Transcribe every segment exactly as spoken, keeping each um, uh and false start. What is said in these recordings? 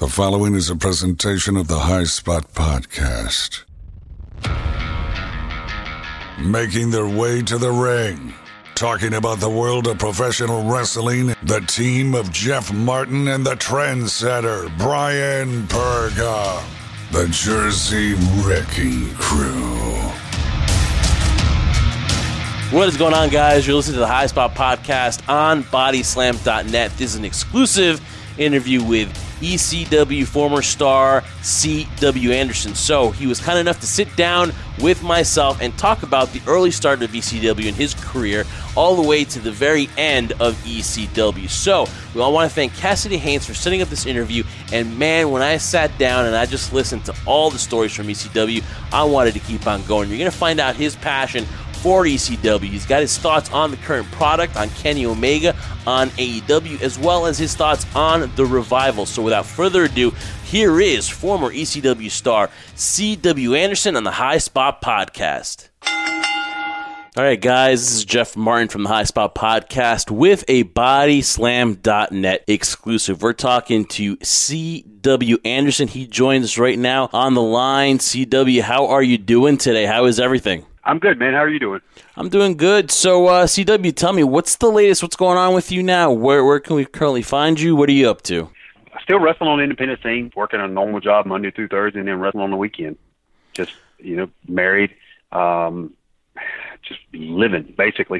The following is a presentation of the High Spot Podcast. Making their way to the ring, talking about the world of professional wrestling, the team of Jeff Martin and the trendsetter Brian Perga, the Jersey Wrecking Crew. What is going on, guys? You're listening to the High Spot Podcast on Body Slam dot net. This is an exclusive interview with E C W former star C W Anderson. So he was kind enough to sit down with myself and talk about the early start of E C W in his career all the way to the very end of E C W. So we all want to thank Cassidy Haynes for setting up this interview. And man, when I sat down and I just listened to all the stories from E C W, I wanted to keep on going. You're going to find out his passion for E C W. He's got his thoughts on the current product, on Kenny Omega, on A E W, as well as his thoughts on the Revival. So without further ado, here is former E C W star C W Anderson on the High Spot Podcast. All right, guys, this is Jeff Martin from the High Spot Podcast with a Body Slam dot net exclusive. We're talking to C W Anderson. He joins us right now on the line. C W, how are you doing today? How is everything? I'm good, man. How are you doing? I'm doing good. So, uh, C W, tell me, what's the latest? What's going on with you now? Where where can we currently find you? What are you up to? Still wrestling on the independent scene, working a normal job Monday through Thursday, and then wrestling on the weekend. Just, you know, married, um, just living, basically.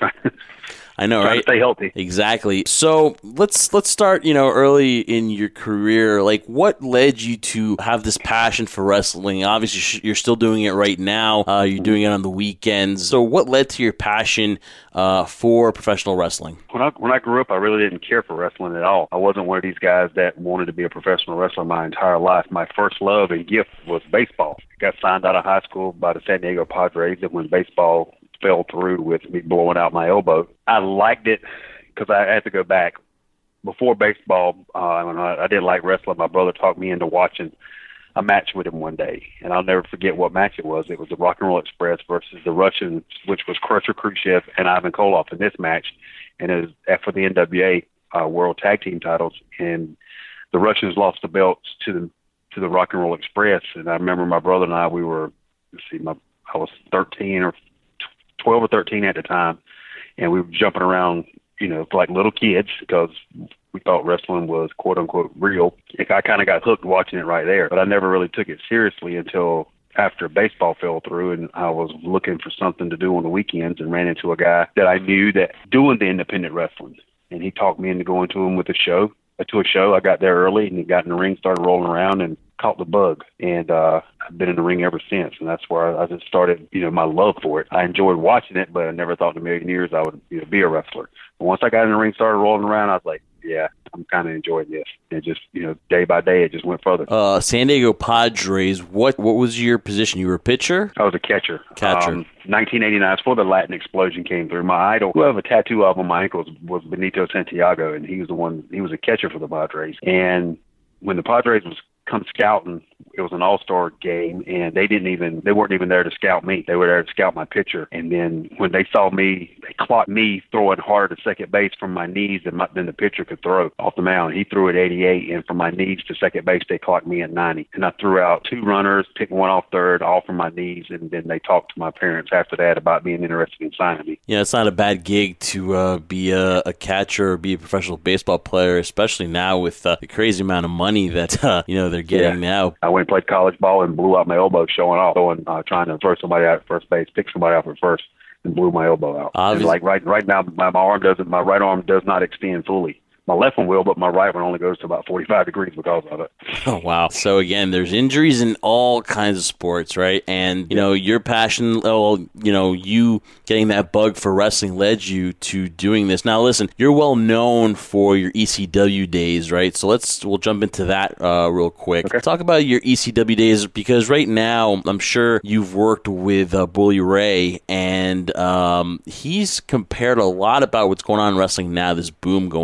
I know, Trying right? to stay healthy. Exactly. So let's let's start, you know, early in your career. Like, what led you to have this passion for wrestling? Obviously, you're still doing it right now. Uh, you're doing it on the weekends. So what led to your passion uh, for professional wrestling? When I when I grew up, I really didn't care for wrestling at all. I wasn't one of these guys that wanted to be a professional wrestler my entire life. My first love and gift was baseball. I got signed out of high school by the San Diego Padres, and when baseball fell through with me blowing out my elbow, I liked it because I had to go back. Before baseball, uh, I didn't like wrestling. My brother talked me into watching a match with him one day, and I'll never forget what match it was. It was the Rock and Roll Express versus the Russians, which was Crusher Khrushchev and Ivan Koloff in this match, and it was for the N W A uh, World Tag Team titles. And the Russians lost the belts to the to the Rock and Roll Express. And I remember my brother and I, we were, let's see, my I was thirteen or twelve or thirteen at the time, and we were jumping around, you know, like little kids because we thought wrestling was quote unquote real. I kind of got hooked watching it right there, but I never really took it seriously until after baseball fell through, and I was looking for something to do on the weekends and ran into a guy that I knew that doing the independent wrestling, and he talked me into going to him with a show, to a show. I got there early, and he got in the ring, started rolling around, and caught the bug. And uh, I've been in the ring ever since, and that's where I just started, you know, my love for it. I enjoyed watching it, but I never thought in a million years I would, you know, be a wrestler. But once I got in the ring, started rolling around, I was like, yeah, I'm kind of enjoying this. And just, you know, day by day, it just went further. Uh, San Diego Padres, what what was your position? You were a pitcher? I was a catcher. Catcher. Um, nineteen eighty-nine, before the Latin explosion came through, my idol, who I have a tattoo of on my ankles, was Benito Santiago, and he was the one, he was a catcher for the Padres. And when the Padres was come scouting, it was an all-star game, and they didn't even, they weren't even there to scout me. They were there to scout my pitcher. And then when they saw me, they clocked me throwing hard to second base from my knees than, my, than the pitcher could throw off the mound. He threw at eighty-eight, and from my knees to second base, they clocked me at ninety. And I threw out two runners, picked one off third, all from my knees, and then they talked to my parents after that about being interested in signing me. Yeah, it's not a bad gig to uh, be a, a catcher or be a professional baseball player, especially now with uh, the crazy amount of money that, uh, you know, they're getting yeah. now. I went and played college ball and blew out my elbow showing off, going, uh, trying to throw somebody out at first base, pick somebody out at first, and blew my elbow out. And like right right now, my, my arm doesn't, my right arm does not extend fully. My left one will, but my right one only goes to about forty-five degrees because of it. Oh, wow. So, again, there's injuries in all kinds of sports, right? And, you know, your passion, well, you know, you getting that bug for wrestling led you to doing this. Now, listen, you're well known for your E C W days, right? So let's, we'll jump into that uh, real quick. Okay. Talk about your E C W days, because right now, I'm sure you've worked with uh, Bully Ray, and um, he's compared a lot about what's going on in wrestling now, this boom going on.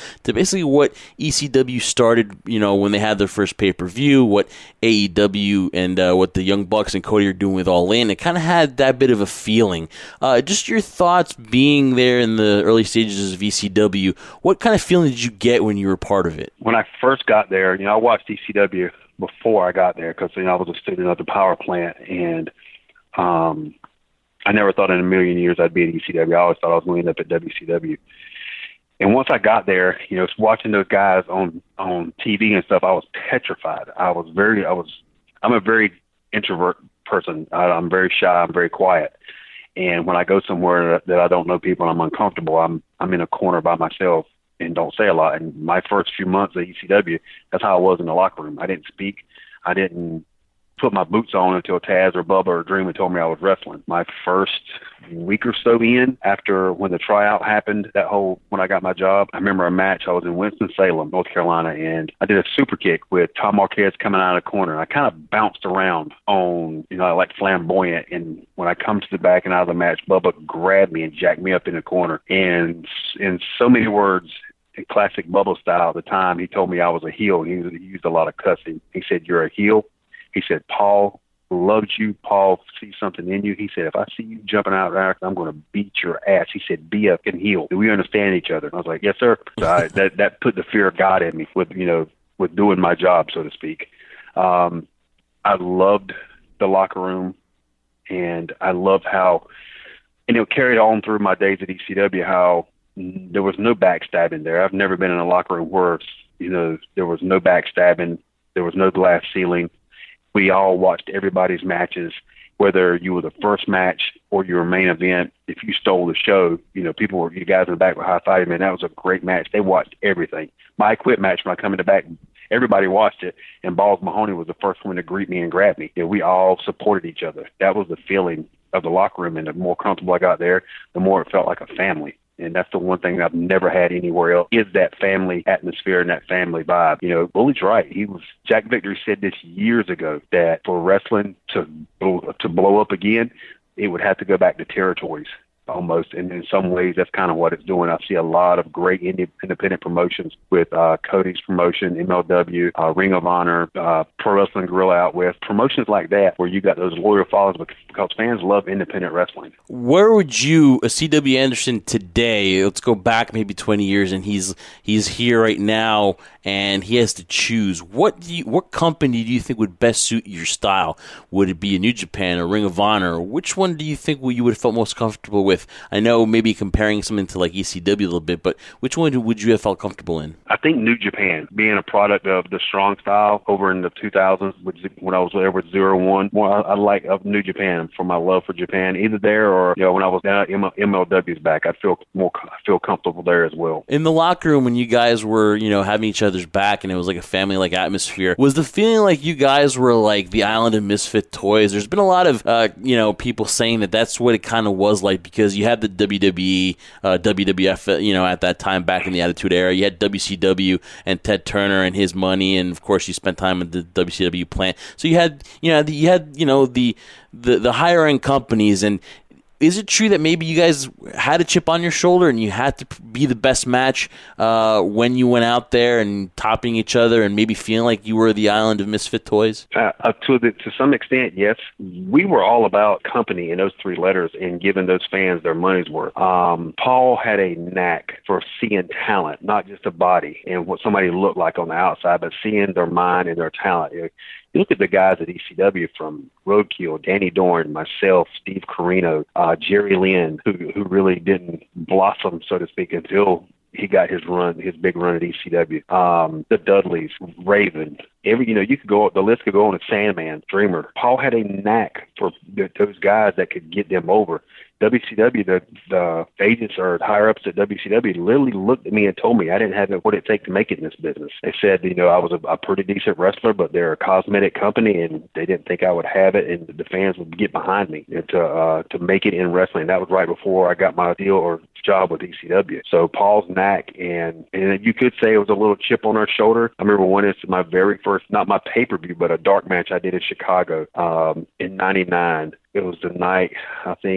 to basically what E C W started, you know, when they had their first pay-per-view, what A E W and uh, what the Young Bucks and Cody are doing with All In. It kind of had that bit of a feeling. Uh, just your thoughts being there in the early stages of E C W. What kind of feeling did you get when you were part of it? When I first got there, you know, I watched E C W before I got there because, you know, I was a student at the power plant, and um, I never thought in a million years I'd be at E C W. I always thought I was going to end up at W C W. And once I got there, you know, watching those guys on, on T V and stuff, I was petrified. I was very, I was, I'm a very introvert person. I, I'm very shy. I'm very quiet. And when I go somewhere that, that I don't know people and I'm uncomfortable, I'm, I'm in a corner by myself and don't say a lot. And my first few months at E C W, that's how I was in the locker room. I didn't speak. I didn't put my boots on until Taz or Bubba or Dream told me I was wrestling. My first week or so in, after when the tryout happened, that whole, when I got my job, I remember a match. I was in Winston-Salem, North Carolina, and I did a super kick with Tom Marquez coming out of the corner. I kind of bounced around on, you know, like flamboyant. And when I come to the back and out of the match, Bubba grabbed me and jacked me up in the corner. And in so many words, in classic Bubba style at the time, he told me I was a heel. He, he used a lot of cussing. He said, "You're a heel." He said, "Paul loves you. Paul sees something in you." He said, "If I see you jumping out there, I'm going to beat your ass." He said, "Be up and heel. Do we understand each other?" I was like, "Yes, sir." So I, that that put the fear of God in me with, you know, with doing my job, so to speak. Um, I loved the locker room, and I loved how, and it carried on through my days at E C W, how there was no backstabbing there. I've never been in a locker room where, you know, there was no backstabbing. There was no glass ceiling. We all watched everybody's matches, whether you were the first match or your main event. If you stole the show, you know, people were, you guys in the back were high-fiving, man, that was a great match. They watched everything. My quit match, when I come in the back, everybody watched it, and Balls Mahoney was the first one to greet me and grab me. You know, we all supported each other. That was the feeling of the locker room, and the more comfortable I got there, the more it felt like a family. And that's the one thing I've never had anywhere else, is that family atmosphere and that family vibe. You know, Bully's right. He was, Jack Victory said this years ago, that for wrestling to to blow up again, it would have to go back to territories almost. And in some ways, that's kind of what it's doing. I see a lot of great indie, independent promotions with uh, Cody's promotion, M L W, uh, Ring of Honor, uh, Pro Wrestling Guerrilla Out West, promotions like that where you got those loyal followers because fans love independent wrestling. Where would you, a C W Anderson today, let's go back maybe twenty years, and he's he's here right now, and he has to choose. What do you, what company do you think would best suit your style? Would it be a New Japan or Ring of Honor? Or which one do you think you would have felt most comfortable with? I know maybe comparing something to like E C W a little bit, but which one would you have felt comfortable in? I think New Japan, being a product of the Strong Style over in the two thousands, which, when I was there with Zero One, more I, I like of New Japan for my love for Japan, either there or, you know, when I was down at M L W's back, I feel more I feel comfortable there as well. In the locker room, when you guys were, you know, having each other's back and it was like a family-like atmosphere, was the feeling like you guys were like the island of misfit toys? There's been a lot of, uh, you know, people saying that that's what it kind of was like, because you had the W W E, uh, W W F, you know, at that time back in the Attitude Era. You had W C W and Ted Turner and his money, and of course you spent time at the W C W plant. So you had, you know, the, you had, you know, the the, the higher end companies. And is it true that maybe you guys had a chip on your shoulder and you had to be the best match uh, when you went out there and topping each other and maybe feeling like you were the island of misfit toys? Uh, uh, to the, to some extent, yes. We were all about company in those three letters and giving those fans their money's worth. Um, Paul had a knack for seeing talent, not just a body and what somebody looked like on the outside, but seeing their mind and their talent. You know, you look at the guys at E C W, from Roadkill, Danny Dorn, myself, Steve Corino, uh, Jerry Lynn, who who really didn't blossom, so to speak, until he got his run, his big run at E C W. Um, the Dudleys, Raven, every, you know, you could go, the list could go on to Sandman, Dreamer. Paul had a knack for th- those guys that could get them over. W C W, the, the agents or higher ups at W C W literally looked at me and told me I didn't have what it take to make it in this business. They said, you know, I was a, a pretty decent wrestler, but they're a cosmetic company and they didn't think I would have it, and the fans would get behind me to uh, to make it in wrestling. That was right before I got my deal or job with E C W. So Paul's knack, and and you could say it was a little chip on our shoulder. I remember when it's my very first, not my pay-per-view, but a dark match I did in Chicago um, in ninety-nine. It was the night, I think,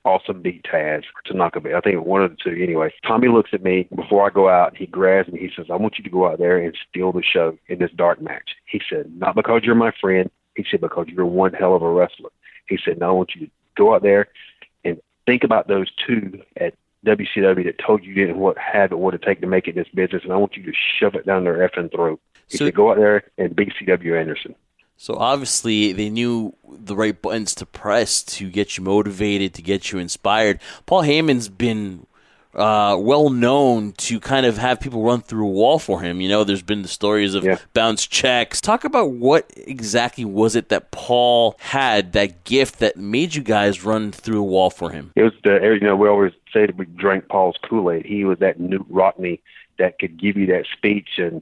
Awesome beat Taz or Tanaka beat. I think one of the two anyway. Tommy looks at me before I go out. He grabs me. He says, I want you to go out there and steal the show in this dark match. He said, not because you're my friend. He said, because you're one hell of a wrestler. He said, no, I want you to go out there and think about those two at W C W that told you you didn't what have it, what it take to make it in this business, and I want you to shove it down their effing throat. He so, said, go out there and beat C W Anderson. So obviously they knew the right buttons to press to get you motivated, to get you inspired. Paul Heyman's been uh, well known to kind of have people run through a wall for him. You know, there's been the stories of yeah. bounce checks. Talk about what exactly was it that Paul had, that gift that made you guys run through a wall for him? It was the, you know, we always say that we drank Paul's Kool-Aid. He was that Newt Rockney that could give you that speech, and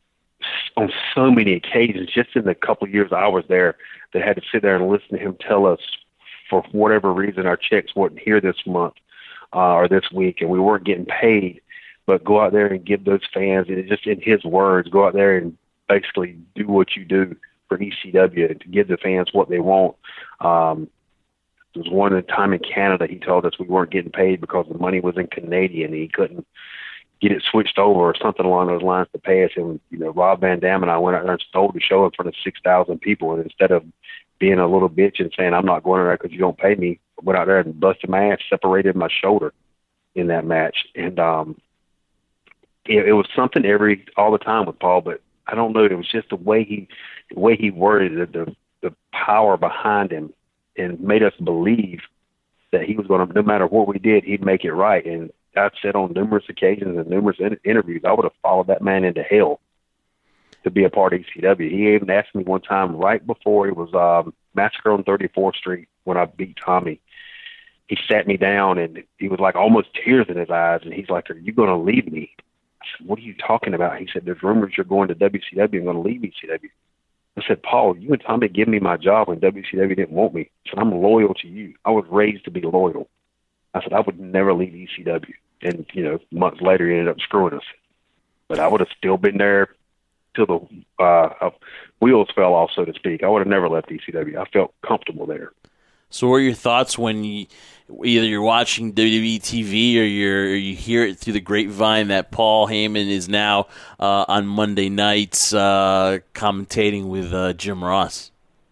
on so many occasions, just in the couple of years I was there, that had to sit there and listen to him tell us, for whatever reason, our checks weren't here this month uh, or this week, and we weren't getting paid, but go out there and give those fans, and just in his words, go out there and basically do what you do for E C W to give the fans what they want. Um, there was one time in Canada, he told us we weren't getting paid because the money was in Canadian, and he couldn't get it switched over or something along those lines to pay us. And, you know, Rob Van Dam and I went out there and stole the show in front of six thousand people. And instead of being a little bitch and saying, I'm not going to that because you don't pay me, I went out there and busted my ass, separated my shoulder in that match. And um, it, it was something every, all the time with Paul, but I don't know. It was just the way he, the way he worded it, the, the power behind him, and made us believe that he was going to, no matter what we did, he'd make it right. And I've said on numerous occasions and numerous in- interviews, I would have followed that man into hell to be a part of E C W. He even asked me one time right before it was um, Massacre on thirty-fourth Street when I beat Tommy. He sat me down and he was like almost tears in his eyes, and he's like, are you going to leave me? I said, what are you talking about? He said, there's rumors you're going to W C W and going to leave E C W. I said, Paul, you and Tommy give me my job when W C W didn't want me. I said, I'm loyal to you. I was raised to be loyal. I said, I would never leave E C W. And, you know, months later, he ended up screwing us. But I would have still been there till the uh, wheels fell off, so to speak. I would have never left E C W. I felt comfortable there. So what are your thoughts when you, either you're watching W W E T V or, you're, or you hear it through the grapevine that Paul Heyman is now uh, on Monday nights uh, commentating with uh, Jim Ross?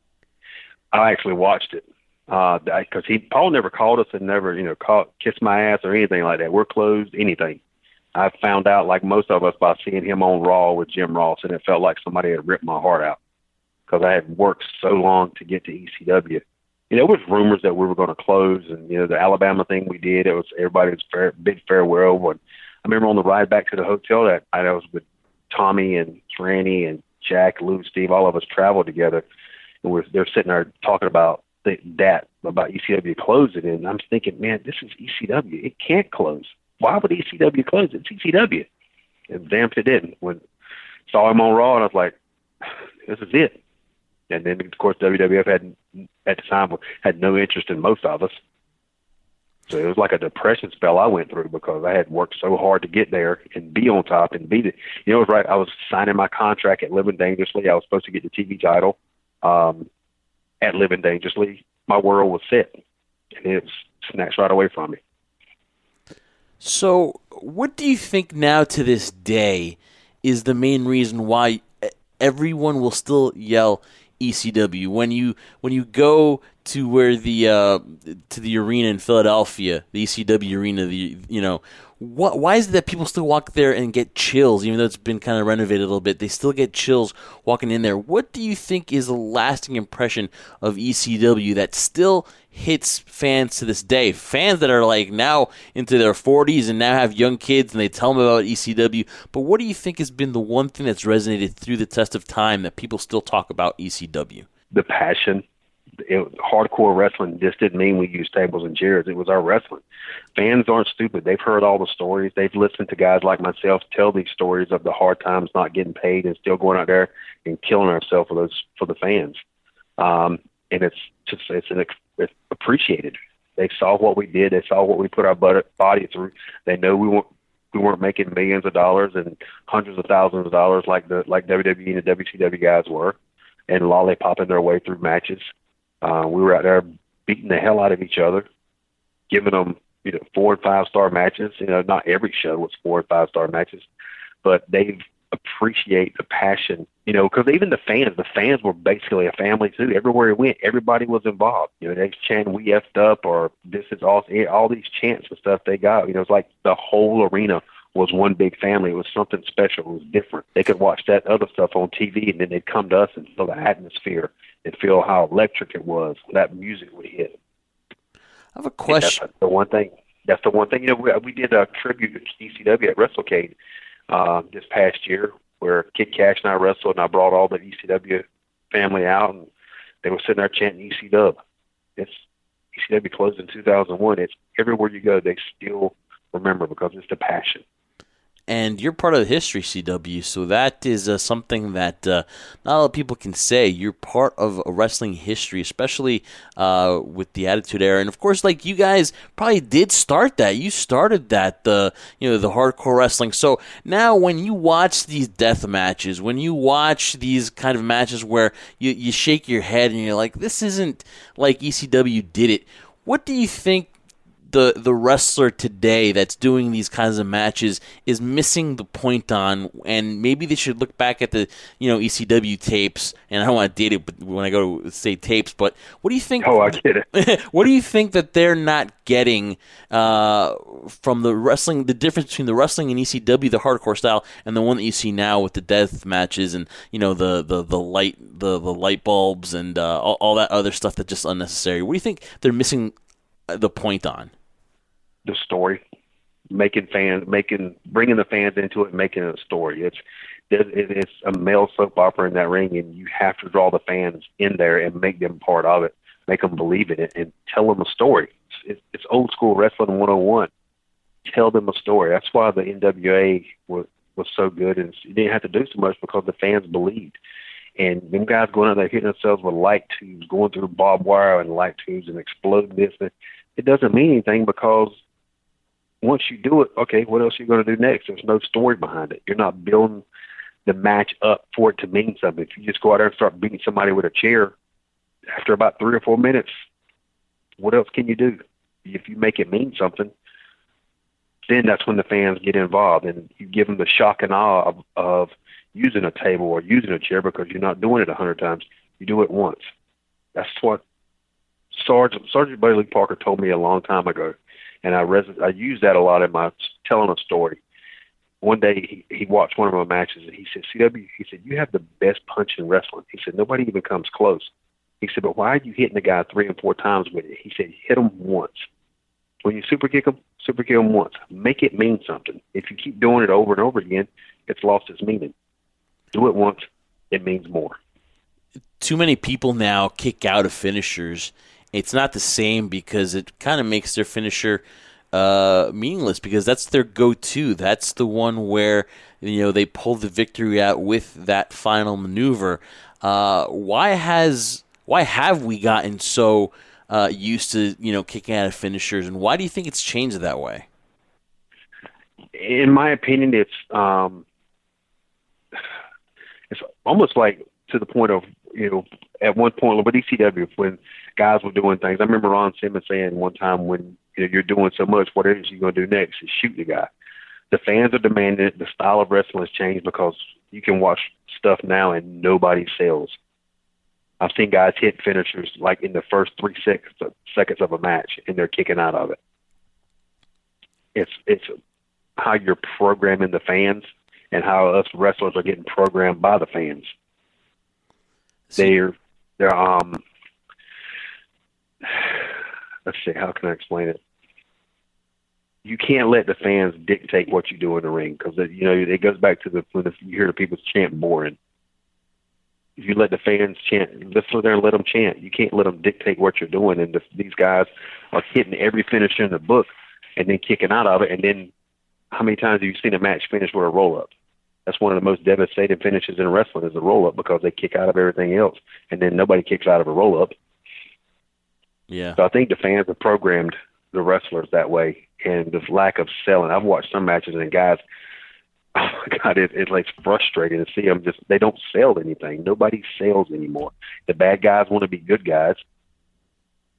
I actually watched it. Because uh, he Paul never called us and never, you know, called, kissed my ass or anything like that. We're closed, anything. I found out, like most of us, by seeing him on Raw with Jim Ross, and it felt like somebody had ripped my heart out because I had worked so long to get to E C W. You know, there was rumors that we were going to close, and, you know, the Alabama thing we did, it was everybody's fair, big farewell. But I remember on the ride back to the hotel that I was with Tommy and Franny and Jack, Lou, Steve, all of us traveled together, and we're they're sitting there talking about The, that about E C W closing, and I'm thinking, man, this is E C W. It can't close. Why would E C W close? It's E C W. And damn if it didn't. When saw him on Raw, and I was like, this is it. And then, of course, W W F had, at the time, had no interest in most of us. So it was like a depression spell I went through because I had worked so hard to get there and be on top and be the, you know, it was right. I was signing my contract at Living Dangerously. I was supposed to get the T V title. Um, at Living Dangerously, my world was set, and it was snatched right away from me. So what do you think now to this day is the main reason why everyone will still yell E C W? When you when you go to where the uh, to the arena in Philadelphia, the E C W arena, the you know, what, why is it that people still walk there and get chills, even though it's been kind of renovated a little bit? They still get chills walking in there. What do you think is a lasting impression of E C W that still hits fans to this day? Fans that are like now into their forties and now have young kids and they tell them about E C W. But what do you think has been the one thing that's resonated through the test of time that people still talk about E C W? The passion. It, hardcore wrestling just didn't mean we used tables and chairs. It was our wrestling. Fans aren't stupid. They've heard all the stories. They've listened to guys like myself tell these stories of the hard times not getting paid and still going out there and killing ourselves for those for the fans. Um, and it's just it's an it's appreciated. They saw what we did. They saw what we put our body through. They know we weren't we weren't making millions of dollars and hundreds of thousands of dollars like the like W W E and the W C W guys were, and lollipopping their way through matches. Uh, we were out there beating the hell out of each other. giving them, you know, four and five star matches. You know, not every show was four and five star matches, but they appreciate the passion, you know, because even the fans, the fans were basically a family too. Everywhere he went, everybody was involved. You know, they chanted, "We effed up," or "This is all." All these chants and stuff they got. You know, it's like the whole arena was one big family. It was something special. It was different. They could watch that other stuff on T V, and then they'd come to us and feel the atmosphere and feel how electric it was. That music would hit. I have a question. That's the one thing. That's the one thing. You know, we, we did a tribute to E C W at WrestleCade uh, this past year, where Kid Cash and I wrestled, and I brought all the E C W family out, and they were sitting there chanting E C W. It's E C W closed in two thousand one. It's everywhere you go, they still remember because it's the passion. And you're part of the history, C W, so that is uh, something that uh, not a lot of people can say. You're part of a wrestling history, especially uh, with the Attitude Era. And, of course, like, you guys probably did start that. You started that, the you know, the hardcore wrestling. So now when you watch these death matches, when you watch these kind of matches where you, you shake your head and you're like, this isn't like E C W did it, what do you think the the wrestler today that's doing these kinds of matches is missing the point on? And maybe they should look back at the, you know, E C W tapes, and I don't want to date it but when I go to say tapes, but what do you think? Oh, I get it. What do you think that they're not getting uh, from the wrestling, the difference between the wrestling in E C W, the hardcore style, and the one that you see now with the death matches and, you know, the the, the light the, the light bulbs and uh, all, all that other stuff that's just unnecessary? What do you think they're missing the point on? The story, making fans, making, bringing the fans into it, and making it a story. It's, it's a male soap opera in that ring, and you have to draw the fans in there and make them part of it, make them believe in it, and tell them a story. It's, it's old school wrestling one oh one. Tell them a story. That's why the N W A was was so good, and you didn't have to do so much because the fans believed. And them guys going out there hitting themselves with light tubes, going through barbed wire and light tubes and exploding this, it doesn't mean anything because once you do it, okay, what else are you going to do next? There's no story behind it. You're not building the match up for it to mean something. If you just go out there and start beating somebody with a chair, after about three or four minutes, what else can you do? If you make it mean something, then that's when the fans get involved, and you give them the shock and awe of, of using a table or using a chair because you're not doing it a hundred times. You do it once. That's what Sergeant Sergeant Bailey Parker told me a long time ago. And I res- I use that a lot in my telling a story. One day he, he watched one of my matches and he said, C W, he said, you have the best punch in wrestling. He said, nobody even comes close. He said, but why are you hitting the guy three and four times with it? He said, hit him once. When you super kick him, super kick him once. Make it mean something. If you keep doing it over and over again, it's lost its meaning. Do it once, it means more. Too many people now kick out of finishers. It's not the same because it kind of makes their finisher uh, meaningless because that's their go-to. That's the one where, you know, they pull the victory out with that final maneuver. Uh, why has why have we gotten so uh, used to, you know, kicking out of finishers, and why do you think it's changed that way? In my opinion, it's um, it's almost like to the point of, you know, at one point with E C W when guys were doing things. I remember Ron Simmons saying one time, when, you know, you're doing so much, what else are you going to do next? Is shoot the guy. The fans are demanding it. The style of wrestling has changed because you can watch stuff now and nobody sells. I've seen guys hit finishers like in the first three seconds of, seconds of a match, and they're kicking out of it. It's it's how you're programming the fans and how us wrestlers are getting programmed by the fans. They're they're um. Let's see, how can I explain it? You can't let the fans dictate what you do in the ring because, you know, it goes back to the when the, you hear the people chant boring. If you let the fans chant, let's sit there and let them chant. You can't let them dictate what you're doing. And the, these guys are hitting every finisher in the book and then kicking out of it. And then how many times have you seen a match finish with a roll-up? That's one of the most devastating finishes in wrestling is a roll-up because they kick out of everything else. And then nobody kicks out of a roll-up. Yeah. So I think the fans have programmed the wrestlers that way, and the lack of selling. I've watched some matches and guys, oh my God, it, it's like frustrating to see them just, they don't sell anything. Nobody sells anymore. The bad guys want to be good guys.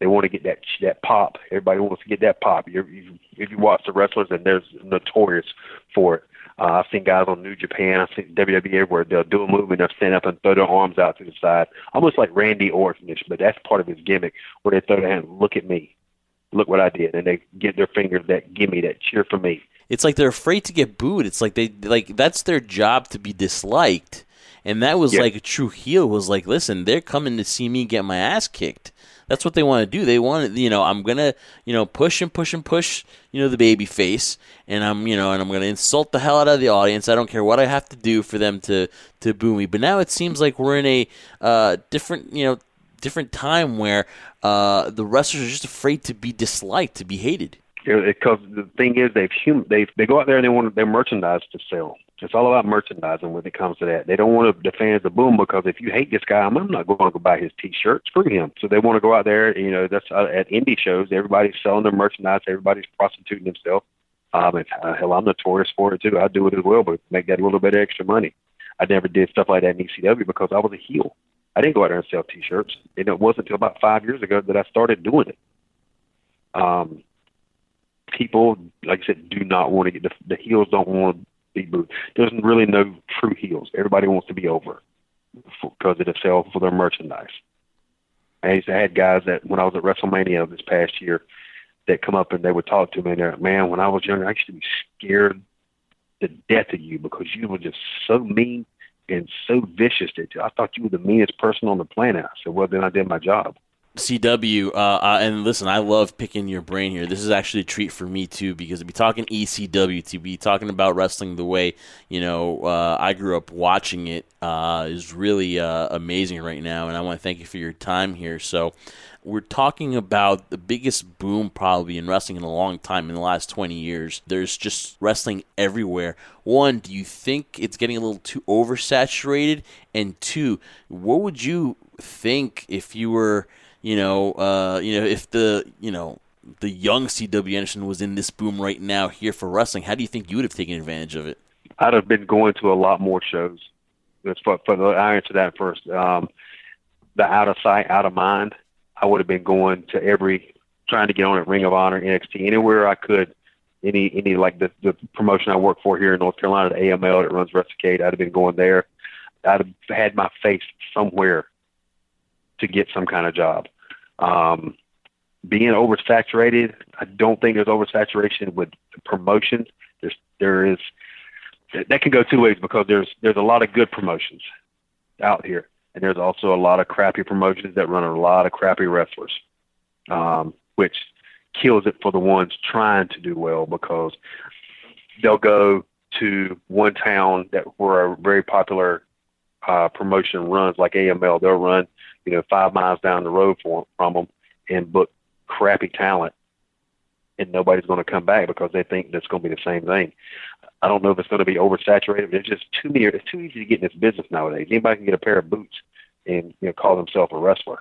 They want to get that that pop. Everybody wants to get that pop. You're, you, if you watch the wrestlers, and they're notorious for it. Uh, I've seen guys on New Japan, I've seen W W E where they'll do a move and they'll stand up and throw their arms out to the side, almost like Randy Orton-ish, but that's part of his gimmick, where they throw their hand, look at me, look what I did, and they give their fingers that gimme, that cheer for me. It's like they're afraid to get booed. It's like they like that's their job to be disliked, and that was yeah. like a true heel was like, listen, they're coming to see me get my ass kicked. That's what they want to do. They want to, you know, I'm gonna, you know, push and push and push, you know, the baby face, and I'm, you know, and I'm gonna insult the hell out of the audience. I don't care what I have to do for them to, to boo me. But now it seems like we're in a uh, different, you know, different time where uh, the wrestlers are just afraid to be disliked, to be hated. Because the thing is, they've hum- they they go out there and they want their merchandise to sell. It's all about merchandising when it comes to that. They don't want the fans to boom because if you hate this guy, I'm not going to go buy his T-shirt. Screw him. So they want to go out there. You know, that's uh, at indie shows. Everybody's selling their merchandise. Everybody's prostituting themselves. Um, and uh, hell, I'm notorious for it too. I do it as well, but make that a little bit of extra money. I never did stuff like that in E C W because I was a heel. I didn't go out there and sell T-shirts, and it wasn't until about five years ago that I started doing it. Um, people, like I said, do not want to get the, the heels. Don't want to be booed. There's really no true heels. Everybody wants to be over because of the sale for their merchandise. I used to have guys that when I was at WrestleMania this past year that come up and they would talk to me and they're like, man, when I was younger, I used to be scared to death of you because you were just so mean and so vicious that I thought you were the meanest person on the planet. I said, well, then I did my job. C W, uh, uh, and listen, I love picking your brain here. This is actually a treat for me, too, because to be talking E C W, to be talking about wrestling the way, you know, uh, I grew up watching it uh, is really uh, amazing right now, and I want to thank you for your time here. So we're talking about the biggest boom probably in wrestling in a long time in the last twenty years. There's just wrestling everywhere. One, do you think it's getting a little too oversaturated? And two, what would you think if you were... You know, uh, you know, if the you know the young C W Anderson was in this boom right now here for wrestling, how do you think you would have taken advantage of it? I'd have been going to a lot more shows. That's for, for the I answer that first. Um, the out of sight, out of mind. I would have been going to every, trying to get on at Ring of Honor, N X T, anywhere I could. Any any like the the promotion I work for here in North Carolina, the A M L that runs WrestleCade. I'd have been going there. I'd have had my face somewhere to get some kind of job. Um, being oversaturated, I don't think there's oversaturation with promotions. There's, there is, that can go two ways because there's, there's a lot of good promotions out here. And there's also a lot of crappy promotions that run a lot of crappy wrestlers, um, which kills it for the ones trying to do well because they'll go to one town that where a very popular uh, promotion runs, like A M L. They'll run, you know, five miles down the road for, from them and book crappy talent, and nobody's going to come back because they think that's going to be the same thing. I don't know if it's going to be oversaturated. There's just too many. It's too easy to get in this business nowadays. Anybody can get a pair of boots and, you know, call themselves a wrestler.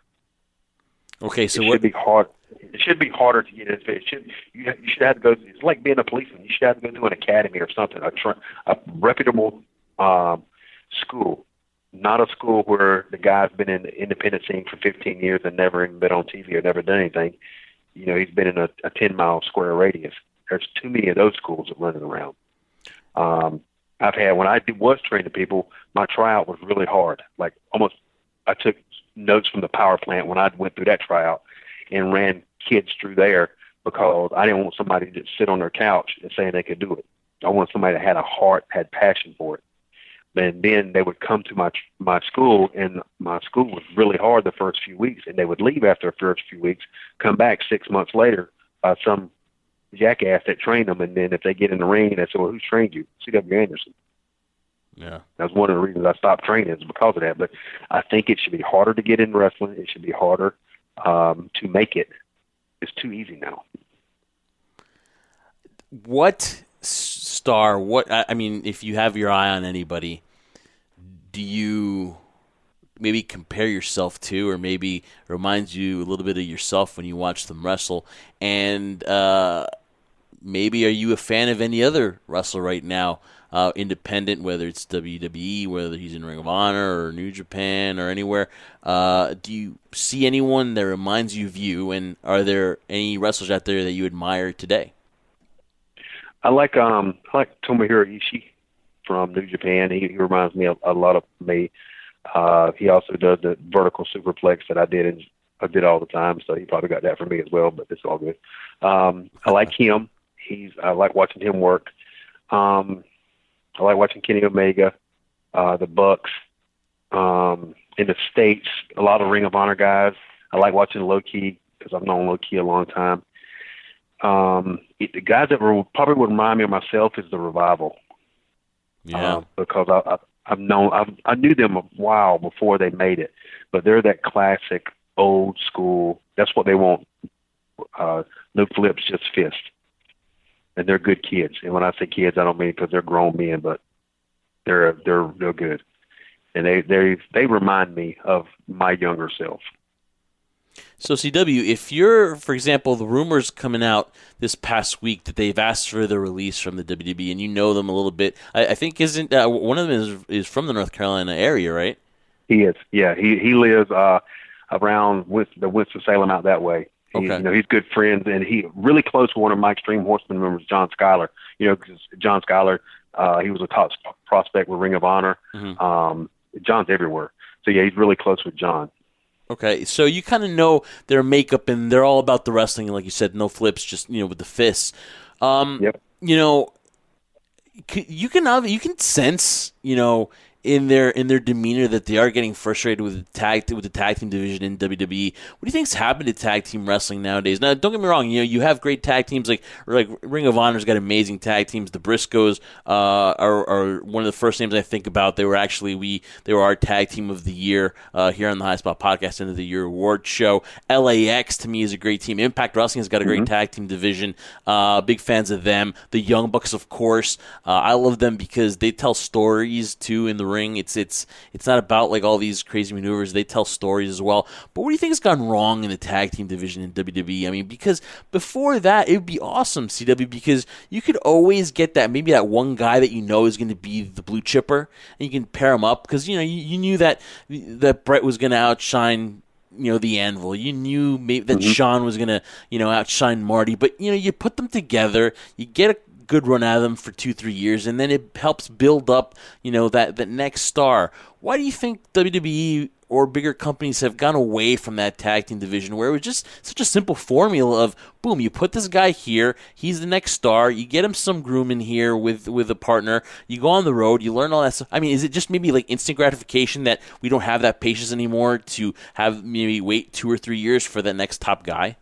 Okay, so it what? Should be hard. It should be harder to get into it. Should you? You should have to go. It's like being a policeman. You should have to go to an academy or something, a, a reputable um, school. Not a school where the guy's been in the independent scene for fifteen years and never even been on T V or never done anything. You know, he's been in a, a ten-mile square radius. There's too many of those schools that running around. Um, I've had, when I did, was training people, my tryout was really hard. Like almost, I took notes from the power plant when I went through that tryout and ran kids through there because I didn't want somebody to sit on their couch and saying they could do it. I wanted somebody that had a heart, had passion for it. And then they would come to my my school, and my school was really hard the first few weeks, and they would leave after the first few weeks, come back six months later by some jackass that trained them, and then if they get in the ring, they say, well, who trained you? C W Anderson. Yeah. That's one of the reasons I stopped training is because of that. But I think it should be harder to get in wrestling. It should be harder um, to make it. It's too easy now. What star, what, I mean, if you have your eye on anybody, do you maybe compare yourself to, or maybe reminds you a little bit of yourself when you watch them wrestle? And uh, maybe are you a fan of any other wrestler right now uh, independent, whether it's W W E, whether he's in Ring of Honor or New Japan or anywhere. Uh, do you see anyone that reminds you of you, and are there any wrestlers out there that you admire today? I like um I like Tomohiro Ishii from New Japan. He, he reminds me a, a lot of me. Uh, he also does the vertical superplex that I did and I did all the time, so he probably got that from me as well. But it's all good. Um, I like him. He's I like watching him work. Um, I like watching Kenny Omega, uh, the Bucks. Um, in the States, a lot of Ring of Honor guys. I like watching Low Ki because I've known Low Ki a long time. Um, it, the guys that were, probably would remind me of myself is the Revival. Yeah, uh, because I, I, I've known I've, I knew them a while before they made it, but they're that classic old school. That's what they want. Uh, no flips, just fist. And they're good kids. And when I say kids, I don't mean because they're grown men, but they're they're they're good. And they they they remind me of my younger self. So, C W, if you're, for example, the rumors coming out this past week that they've asked for the release from the W W E, and you know them a little bit, I, I think isn't uh, one of them is is from the North Carolina area, right? He is, yeah. He he lives uh, around with the Winston-Salem out that way. He, Okay. You know, he's good friends, and he really close with one of my Extreme Horsemen members, John Schuyler. You know, because John Schuyler, uh, he was a top prospect with Ring of Honor. Mm-hmm. Um, John's everywhere. So, yeah, he's really close with John. Okay, so you kind of know their makeup, and they're all about the wrestling, like you said, no flips, just, you know, with the fists. Um, yep. You know, you can you can sense, you know, in their in their demeanor that they are getting frustrated with the tag with the tag team division in W W E. What do you think's happened to tag team wrestling nowadays? Now, don't get me wrong. You know, you have great tag teams like like Ring of Honor's got amazing tag teams. The Briscoes uh, are, are one of the first names I think about. They were actually we they were our tag team of the year uh, here on the High Spot Podcast End of the Year Award Show. L A X to me is a great team. Impact Wrestling has got a great mm-hmm. tag team division. Uh, big fans of them. The Young Bucks, of course. Uh, I love them because they tell stories too in the ring. It's it's it's not about like all these crazy maneuvers. They tell stories as well. But what do you think has gone wrong in the tag team division in W W E? I mean, because before that, it would be awesome, C W, because you could always get that maybe that one guy that you know is going to be the blue chipper, and you can pair him up because you know you, you knew that that Brett was going to outshine, you know, the Anvil. You knew maybe that mm-hmm. Sean was going to, you know, outshine Marty. But, you know, you put them together, you get a good run out of them for two, three years, and then it helps build up, you know, that, that next star. Why do you think W W E or bigger companies have gone away from that tag team division where it was just such a simple formula of, boom, you put this guy here, he's the next star, you get him some grooming here with, with a partner, you go on the road, you learn all that stuff. I mean, is it just maybe like instant gratification that we don't have that patience anymore to have maybe wait two or three years for that next top guy?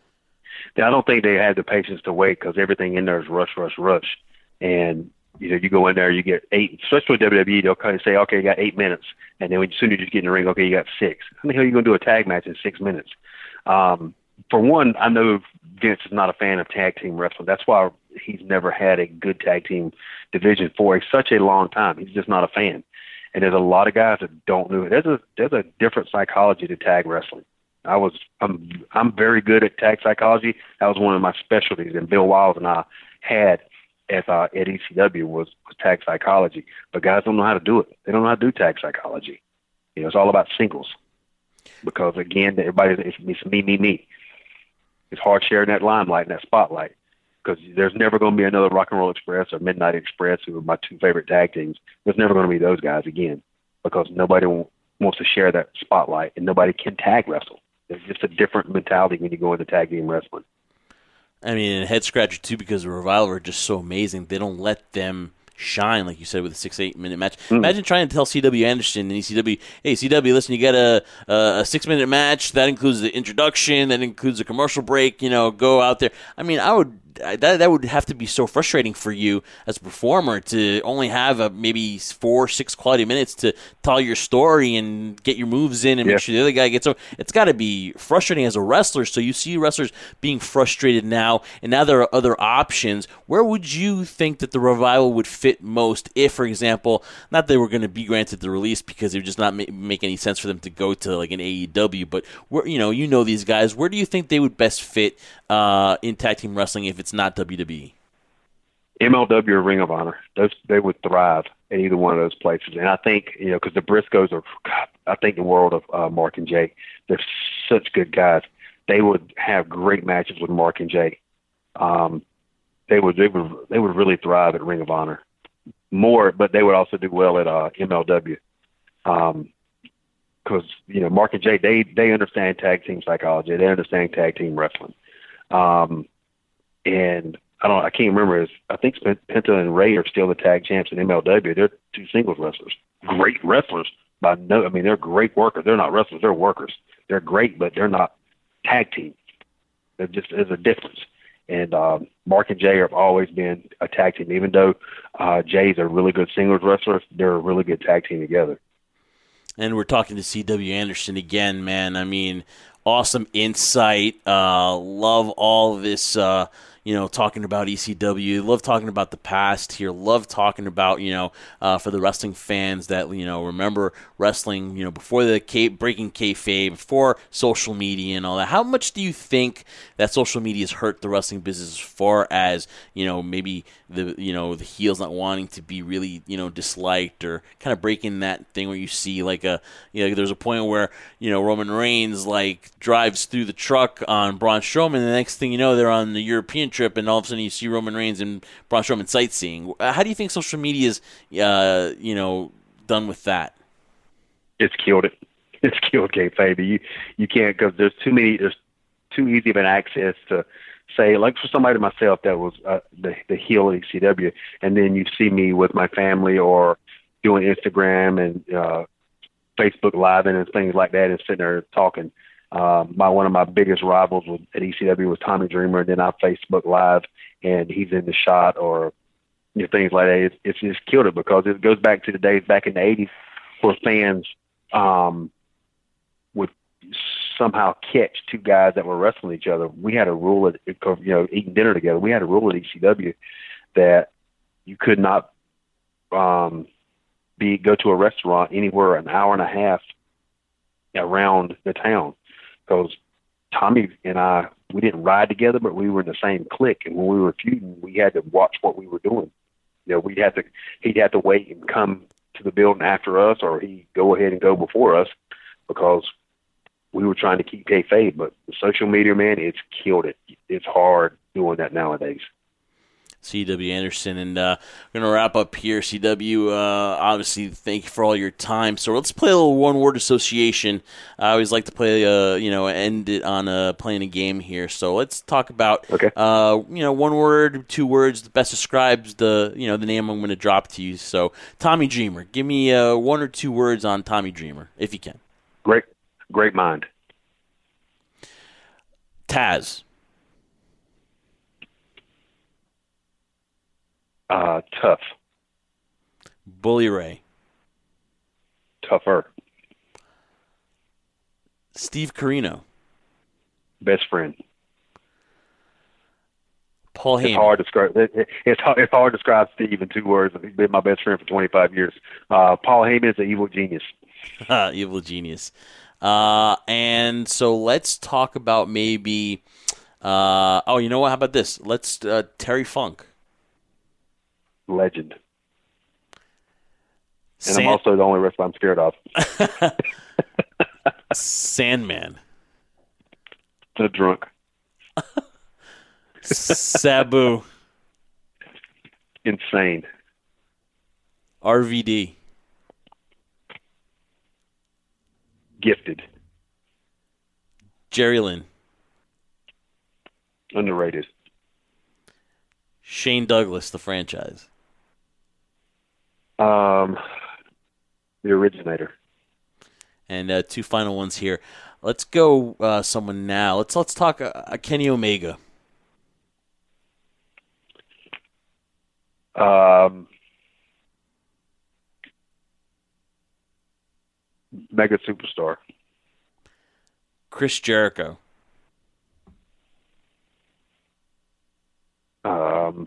Yeah, I don't think they have the patience to wait because everything in there is rush, rush, rush. And, you know, you go in there, you get eight, especially with W W E, they'll kind of say, okay, you got eight minutes. And then when, as soon as you just get in the ring, okay, you got six. How the hell are you going to do a tag match in six minutes? Um, for one, I know Vince is not a fan of tag team wrestling. That's why he's never had a good tag team division for a, such a long time. He's just not a fan. And there's a lot of guys that don't know it. There's a, there's a different psychology to tag wrestling. I was, I'm, I'm very good at tag psychology. That was one of my specialties. And Bill Wiles and I had at, uh, at E C W was, was tag psychology. But guys don't know how to do it. They don't know how to do tag psychology. You know, it's all about singles. Because again, everybody, it's, it's me, me, me. It's hard sharing that limelight and that spotlight. Because there's never going to be another Rock and Roll Express or Midnight Express, who are my two favorite tag teams. There's never going to be those guys again. Because nobody wants to share that spotlight and nobody can tag wrestle. There's just a different mentality when you go into tag team wrestling. I mean, a head scratcher too, because the Revival are just so amazing. They don't let them shine, like you said, with a six, eight minute match. Mm. Imagine trying to tell C W Anderson and E C W, hey, C W, listen, you got a a, a six minute match that includes the introduction, that includes a commercial break. You know, go out there. I mean, I would. That that would have to be so frustrating for you as a performer to only have a maybe four, six quality minutes to tell your story and get your moves in and yeah. make sure the other guy gets over. It's got to be frustrating as a wrestler. So you see wrestlers being frustrated now, and now there are other options. Where would you think that the Revival would fit most if, for example, not that they were going to be granted the release because it would just not ma- make any sense for them to go to like an A E W, but where, you know, you know these guys. Where do you think they would best fit uh, in tag team wrestling if it's not W W E? M L W or Ring of Honor. Those they would thrive at either one of those places. And I think, you know, because the Briscoes are, God, I think the world of uh, Mark and Jay. They're such good guys. They would have great matches with Mark and Jay. Um, they would they would they would really thrive at Ring of Honor more, but they would also do well at uh, M L W. Um, because you know Mark and Jay, they they understand tag team psychology. They understand tag team wrestling. Um, and I don't, I can't remember. Is I think Penta and Ray are still the tag champs in M L W. They're two singles wrestlers, great wrestlers. By no, I mean they're great workers. They're not wrestlers. They're workers. They're great, but they're not tag team. They're just there's a difference. And um, Mark and Jay have always been a tag team. Even though uh, Jay's a really good singles wrestler, they're a really good tag team together. And we're talking to C W Anderson again, man. I mean, awesome insight. Uh, love all of this, uh, you know, talking about E C W. Love talking about the past here. Love talking about, you know, uh, for the wrestling fans that, you know, remember wrestling, you know, before the K- breaking kayfabe, before social media and all that. How much do you think that social media has hurt the wrestling business as far as, you know, maybe the, you know, the heels not wanting to be really, you know, disliked, or kind of breaking that thing where you see like a, you know, there's a point where, you know, Roman Reigns like drives through the truck on Braun Strowman, and the next thing you know, they're on the European trip, and all of a sudden you see Roman Reigns and Braun Strowman sightseeing. How do you think social media is, uh, you know, done with that? It's killed it. It's killed kayfabe. You you can't, because there's too many. There's too easy of an access to say, like for somebody myself that was uh, the the heel at E C W, and then you see me with my family or doing Instagram and uh, Facebook Live and things like that, and sitting there talking. Um, my one of my biggest rivals was, at E C W was Tommy Dreamer, and then I Facebook Live and he's in the shot, or you know, things like that. It's, it's just killed it, because it goes back to the days back in the eighties where fans um, would somehow catch two guys that were wrestling each other. We had a rule at, you know, eating dinner together. We had a rule at E C W that you could not um, be go to a restaurant anywhere an hour and a half around the town, because Tommy and I, we didn't ride together, but we were in the same clique, and when we were feuding, we had to watch what we were doing. You know, we'd have to, he'd have to wait and come to the building after us, or he'd go ahead and go before us, because we were trying to keep kayfabe. But the social media, man, it's killed it. It's hard doing that nowadays. C W Anderson, and uh, we're going to wrap up here. C W, uh, obviously, thank you for all your time. So let's play a little one-word association. I always like to play, uh, you know, end it on uh, playing a game here. So let's talk about, okay. uh, you know, one word, two words that best describes the, you know, the name I'm going to drop to you. So Tommy Dreamer, give me uh, one or two words on Tommy Dreamer, if you can. Great, great mind. Taz. Uh, tough. Bully Ray. Tougher. Steve Corino. Best friend. Paul Heyman. It's hard to describe. It, it's hard. It's hard to describe Steve in two words. He's been my best friend for twenty-five years. Uh, Paul Heyman is an evil genius. Evil genius. Uh, and so let's talk about maybe. Uh, oh, you know what? How about this? Let's uh, Terry Funk. Legend. And Sand- I'm also the only wrestler I'm scared of. Sandman. The drunk. Sabu. Insane. R V D. Gifted. Jerry Lynn. Underrated. Shane Douglas, the franchise. Um, the originator. And uh, two final ones here. Let's go uh, someone now. Let's let's talk uh, Kenny Omega. Um, mega superstar. Chris Jericho. Um,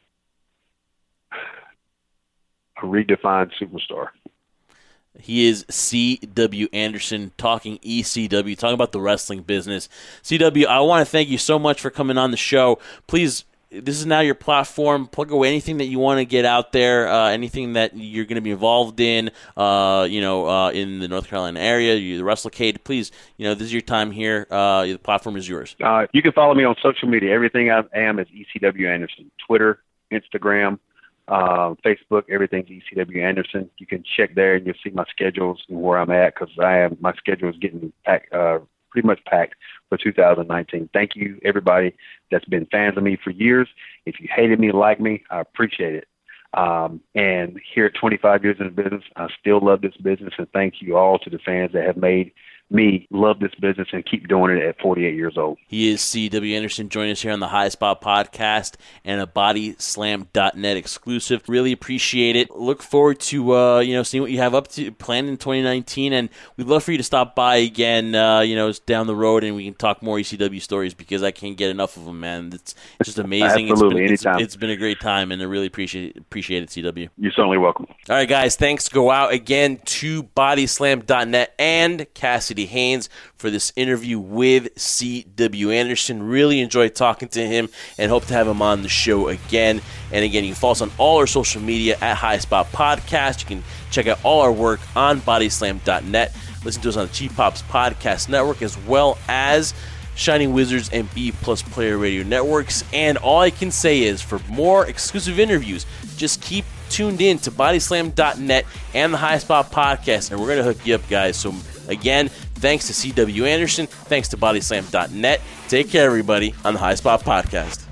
a redefined superstar. He is C W Anderson, talking E C W, talking about the wrestling business. C W, I want to thank you so much for coming on the show. Please this is now your platform. Plug away anything that you want to get out there, uh, anything that you're going to be involved in, uh, you know, uh, in the North Carolina area, you, the WrestleCade. Please, you know, this is your time here. Uh, the platform is yours. Uh, you can follow me on social media. Everything I am is E C W Anderson. Twitter, Instagram, uh, Facebook, everything's E C W Anderson. You can check there and you'll see my schedules and where I'm at, because I am my schedule is getting packed, uh, pretty much packed for two thousand nineteen. Thank you, everybody that's been fans of me for years. If you hated me, like me, I appreciate it. Um, and here at twenty-five years in the business, I still love this business, and thank you all to the fans that have made me love this business and keep doing it at forty-eight years old. He is C W Anderson. Join us here on the High Spot Podcast and a Body Slam dot net exclusive. Really appreciate it. Look forward to uh, you know seeing what you have up to planned in twenty nineteen, and we'd love for you to stop by again. Uh, you know, down the road, and we can talk more E C W stories, because I can't get enough of them, man. It's just amazing. Absolutely, it's been, anytime. It's, it's been a great time, and I really appreciate appreciate it, C W. You're certainly welcome. All right, guys. Thanks. Go out again to Body Slam dot net and Cassidy Haynes for this interview with C W Anderson. Really enjoyed talking to him and hope to have him on the show again. And again, you can follow us on all our social media at High Spot Podcast. You can check out all our work on Body Slam dot net. Listen to us on the Cheap Pops Podcast Network, as well as Shining Wizards and B Plus Player Radio Networks. And all I can say is, for more exclusive interviews, just keep tuned in to Body Slam dot net and the High Spot Podcast, and we're going to hook you up, guys. So again, thanks to C W Anderson. Thanks to Body Slam dot net. Take care, everybody, on the High Spot Podcast.